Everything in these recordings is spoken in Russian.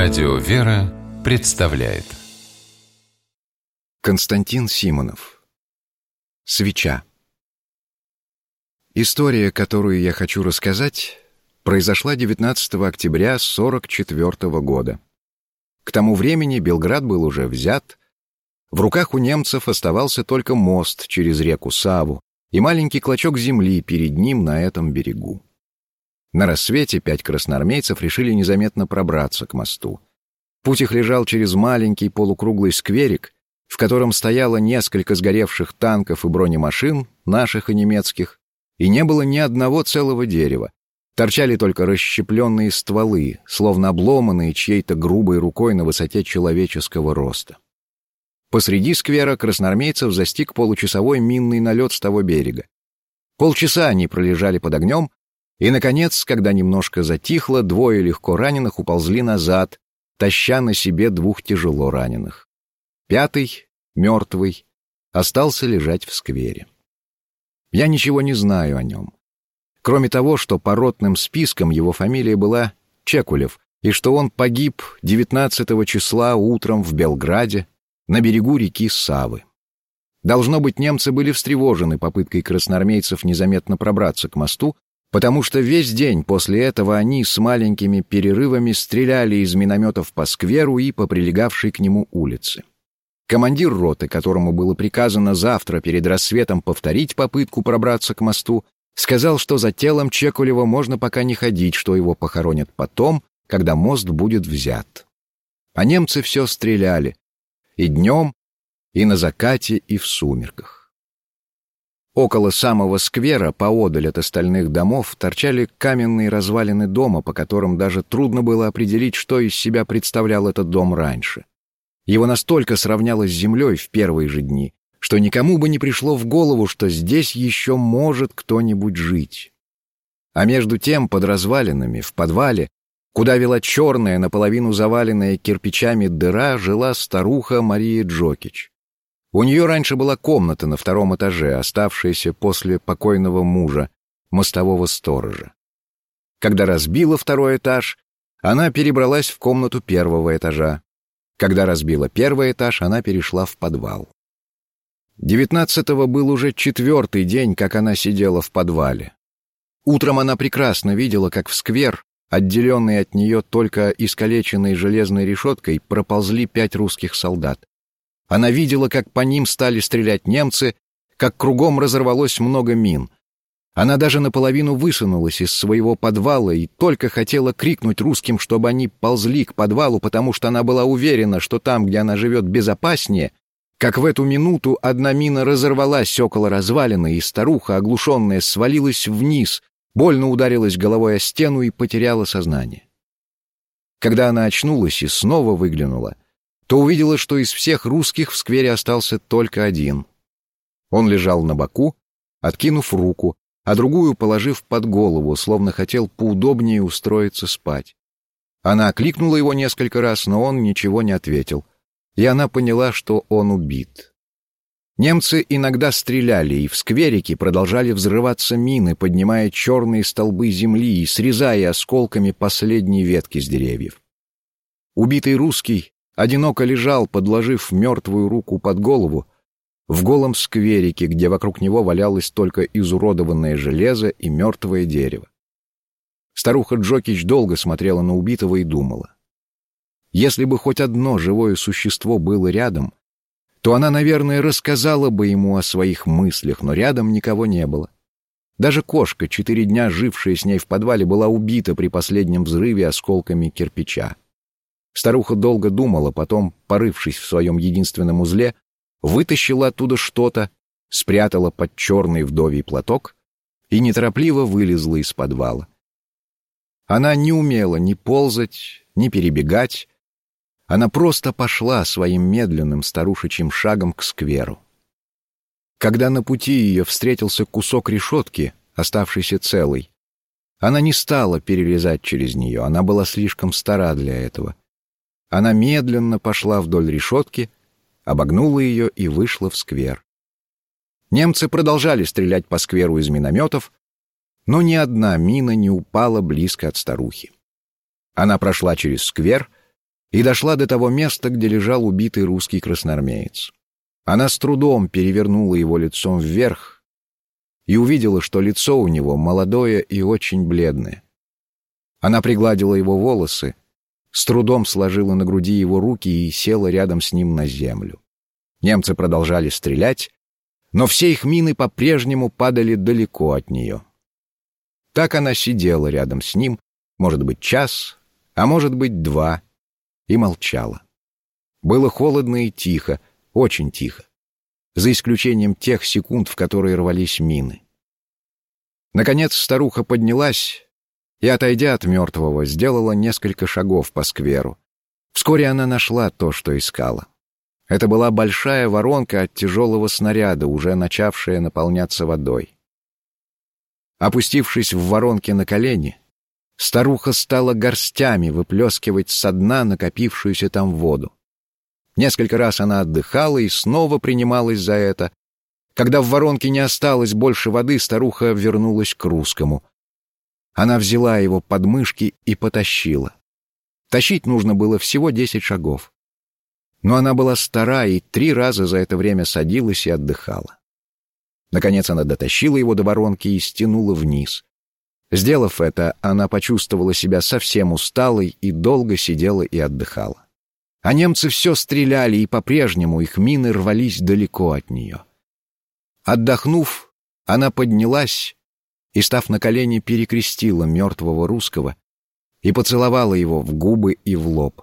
Радио «Вера» представляет Константин Симонов. Свеча. История, которую я хочу рассказать, произошла 19 октября 1944 года. К тому времени Белград был уже взят, в руках у немцев оставался только мост через реку Саву и маленький клочок земли перед ним на этом берегу. На рассвете 5 красноармейцев решили незаметно пробраться к мосту. Путь их лежал через маленький полукруглый скверик, в котором стояло несколько сгоревших танков и бронемашин, наших и немецких, и не было ни одного целого дерева. Торчали только расщепленные стволы, словно обломанные чьей-то грубой рукой на высоте человеческого роста. Посреди сквера красноармейцев застиг получасовой минный налет с того берега. Полчаса они пролежали под огнем, и, наконец, когда немножко затихло, 2 легко раненых уползли назад, таща на себе 2 тяжело раненых. 5, мертвый, остался лежать в сквере. Я ничего не знаю о нем, кроме того, что по ротным спискам его фамилия была Чекулев, и что он погиб 19 числа утром в Белграде на берегу реки Савы. Должно быть, немцы были встревожены попыткой красноармейцев незаметно пробраться к мосту, потому что весь день после этого они с маленькими перерывами стреляли из минометов по скверу и по прилегавшей к нему улице. Командир роты, которому было приказано завтра перед рассветом повторить попытку пробраться к мосту, сказал, что за телом Чекулева можно пока не ходить, что его похоронят потом, когда мост будет взят. А немцы все стреляли, и днем, и на закате, и в сумерках. Около самого сквера, поодаль от остальных домов, торчали каменные развалины дома, по которым даже трудно было определить, что из себя представлял этот дом раньше. Его настолько сравняло с землей в первые же дни, что никому бы не пришло в голову, что здесь еще может кто-нибудь жить. А между тем, под развалинами, в подвале, куда вела черная, наполовину заваленная кирпичами дыра, жила старуха Мария Джокич. У нее раньше была комната на 2 этаже, оставшаяся после покойного мужа, мостового сторожа. Когда разбила 2 этаж, она перебралась в комнату 1 этажа. Когда разбила 1 этаж, она перешла в подвал. 19-го был уже 4-й день, как она сидела в подвале. Утром она прекрасно видела, как в сквер, отделенный от нее только искалеченной железной решеткой, проползли 5 русских солдат. Она видела, как по ним стали стрелять немцы, как кругом разорвалось много мин. Она даже наполовину высунулась из своего подвала и только хотела крикнуть русским, чтобы они ползли к подвалу, потому что она была уверена, что там, где она живет, безопаснее, как в эту минуту одна мина разорвалась около развалины, и старуха, оглушенная, свалилась вниз, больно ударилась головой о стену и потеряла сознание. Когда она очнулась и снова выглянула, то увидела, что из всех русских в сквере остался только один. Он лежал на боку, откинув руку, а другую положив под голову, словно хотел поудобнее устроиться спать. Она окликнула его несколько раз, но он ничего не ответил, и она поняла, что он убит. Немцы иногда стреляли, и в скверике продолжали взрываться мины, поднимая черные столбы земли и срезая осколками последние ветки с деревьев. Убитый русский одиноко лежал, подложив мертвую руку под голову, в голом скверике, где вокруг него валялось только изуродованное железо и мертвое дерево. Старуха Джокич долго смотрела на убитого и думала. Если бы хоть одно живое существо было рядом, то она, наверное, рассказала бы ему о своих мыслях, но рядом никого не было. Даже кошка, 4 дня жившая с ней в подвале, была убита при последнем взрыве осколками кирпича. Старуха долго думала, потом, порывшись в своем единственном узле, вытащила оттуда что-то, спрятала под черный вдовий платок и неторопливо вылезла из подвала. Она не умела ни ползать, ни перебегать. Она просто пошла своим медленным старушечьим шагом к скверу. Когда на пути ее встретился кусок решетки, оставшийся целый, она не стала перелезать через нее, она была слишком стара для этого. Она медленно пошла вдоль решетки, обогнула ее и вышла в сквер. Немцы продолжали стрелять по скверу из минометов, но ни одна мина не упала близко от старухи. Она прошла через сквер, и дошла до того места, где лежал убитый русский красноармеец. Она с трудом перевернула его лицом вверх и увидела, что лицо у него молодое и очень бледное. Она пригладила его волосы, с трудом сложила на груди его руки и села рядом с ним на землю. Немцы продолжали стрелять, но все их мины по-прежнему падали далеко от нее. Так она сидела рядом с ним, может быть, час, а может быть, 2, и молчала. Было холодно и тихо, очень тихо, за исключением тех секунд, в которые рвались мины. Наконец старуха поднялась и, отойдя от мертвого, сделала несколько шагов по скверу. Вскоре она нашла то, что искала. Это была большая воронка от тяжелого снаряда, уже начавшая наполняться водой. Опустившись в воронке на колени, старуха стала горстями выплескивать со дна накопившуюся там воду. Несколько раз она отдыхала и снова принималась за это. Когда в воронке не осталось больше воды, старуха вернулась к русскому. Она взяла его под мышки и потащила. Тащить нужно было всего 10 шагов. Но она была стара и 3 раза за это время садилась и отдыхала. Наконец она дотащила его до воронки и стянула вниз. Сделав это, она почувствовала себя совсем усталой и долго сидела и отдыхала. А немцы все стреляли, и по-прежнему их мины рвались далеко от нее. Отдохнув, она поднялась и, став на колени, перекрестила мертвого русского и поцеловала его в губы и в лоб.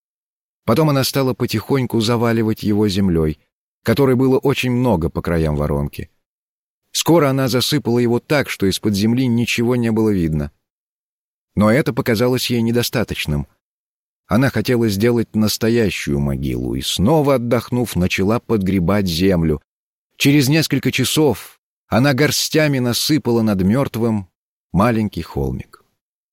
Потом она стала потихоньку заваливать его землей, которой было очень много по краям воронки. Скоро она засыпала его так, что из-под земли ничего не было видно. Но это показалось ей недостаточным. Она хотела сделать настоящую могилу и, снова отдохнув, начала подгребать землю. Через несколько часов она горстями насыпала над мертвым маленький холмик.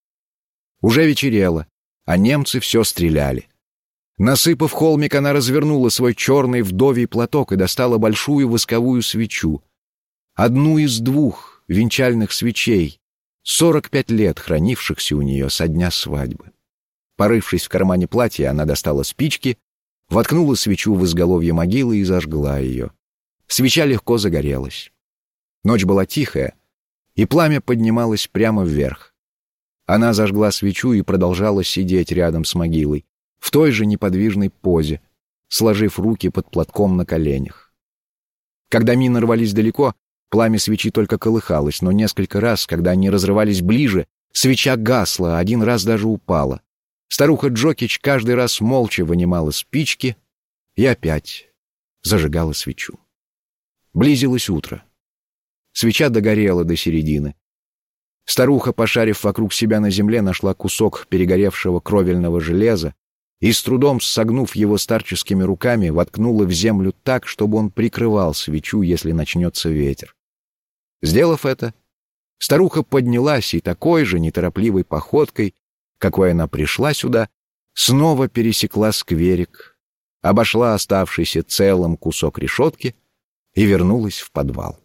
Уже вечерело, а немцы все стреляли. Насыпав холмик, она развернула свой черный вдовий платок и достала большую восковую свечу. Одну из 2 венчальных свечей, 45 лет хранившихся у нее со дня свадьбы. Порывшись в кармане платья, она достала спички, воткнула свечу в изголовье могилы и зажгла ее. Свеча легко загорелась. Ночь была тихая, и пламя поднималось прямо вверх. Она зажгла свечу и продолжала сидеть рядом с могилой, в той же неподвижной позе, сложив руки под платком на коленях. Когда мины рвались далеко, пламя свечи только колыхалось, но несколько раз, когда они разрывались ближе, свеча гасла, 1 раз даже упала. Старуха Джокич каждый раз молча вынимала спички и опять зажигала свечу. Близилось утро. Свеча догорела до середины. Старуха, пошарив вокруг себя на земле, нашла кусок перегоревшего кровельного железа и, с трудом согнув его старческими руками, воткнула в землю так, чтобы он прикрывал свечу, если начнется ветер. Сделав это, старуха поднялась и такой же неторопливой походкой, какой она пришла сюда, снова пересекла скверик, обошла оставшийся целым кусок решетки и вернулась в подвал.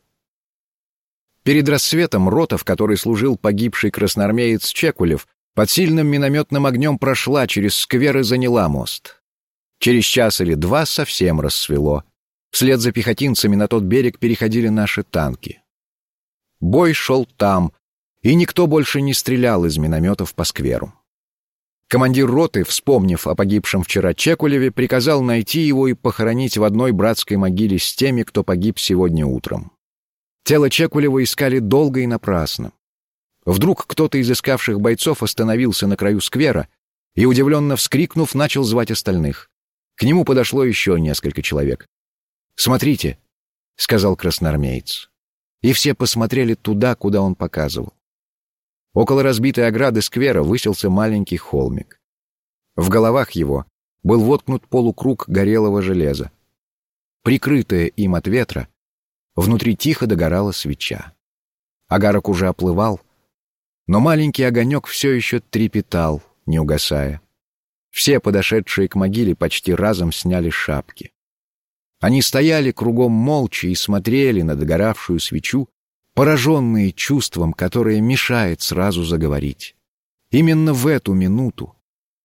Перед рассветом рота, в которой служил погибший красноармеец Чекулев, под сильным минометным огнем прошла через сквер и заняла мост. Через час или 2 совсем рассвело. Вслед за пехотинцами на тот берег переходили наши танки. Бой шел там, и никто больше не стрелял из минометов по скверу. Командир роты, вспомнив о погибшем вчера Чекулеве, приказал найти его и похоронить в одной братской могиле с теми, кто погиб сегодня утром. Тело Чекулева искали долго и напрасно. Вдруг кто-то из искавших бойцов остановился на краю сквера и, удивленно вскрикнув, начал звать остальных. К нему подошло еще несколько человек. «Смотрите», — сказал красноармеец. И все посмотрели туда, куда он показывал. Около разбитой ограды сквера высился маленький холмик. В головах его был воткнут полукруг горелого железа. Прикрытая им от ветра, внутри тихо догорала свеча. Огарок уже оплывал, но маленький огонек все еще трепетал, не угасая. Все подошедшие к могиле почти разом сняли шапки. Они стояли кругом молча и смотрели на догоравшую свечу, пораженные чувством, которое мешает сразу заговорить. Именно в эту минуту,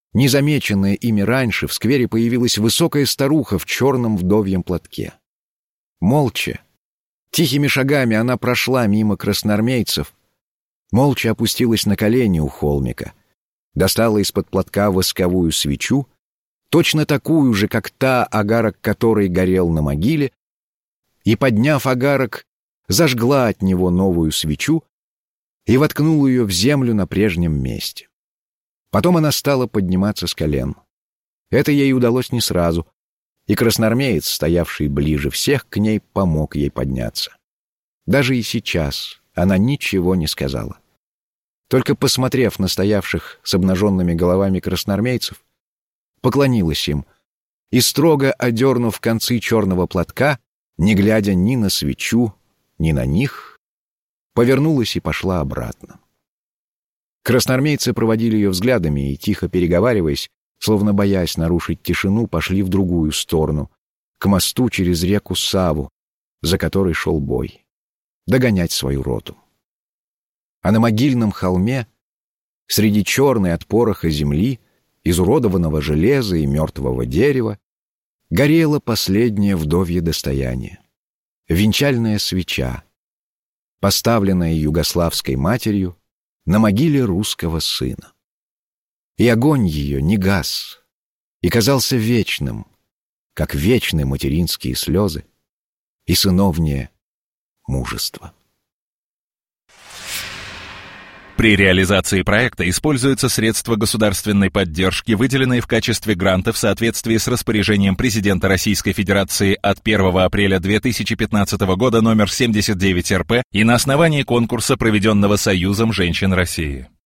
Незамеченная ими раньше, в сквере появилась высокая старуха в черном вдовьем платке. Молча, тихими шагами она прошла мимо красноармейцев, молча опустилась на колени у холмика, достала из-под платка восковую свечу, точно такую же, как та, огарок которой горел на могиле, и, подняв огарок, зажгла от него новую свечу и воткнула ее в землю на прежнем месте. Потом она стала подниматься с колен. Это ей удалось не сразу, и красноармеец, стоявший ближе всех к ней, помог ей подняться. Даже и сейчас она ничего не сказала. Только посмотрев на стоявших с обнаженными головами красноармейцев, поклонилась им и, строго одернув концы черного платка, не глядя ни на свечу, ни на них, повернулась и пошла обратно. Красноармейцы проводили ее взглядами и, тихо переговариваясь, словно боясь нарушить тишину, пошли в другую сторону, к мосту через реку Саву, за которой шел бой, догонять свою роту. А на могильном холме, среди черной от пороха земли, изуродованного железа и мертвого дерева, горело последнее вдовье достояние — венчальная свеча, поставленная югославской матерью на могиле русского сына. И огонь ее не гас, и казался вечным, как вечны материнские слезы и сыновнее мужество. При реализации проекта используются средства государственной поддержки, выделенные в качестве гранта в соответствии с распоряжением президента Российской Федерации от 1 апреля 2015 года номер 79 РП и на основании конкурса, проведенного Союзом женщин России.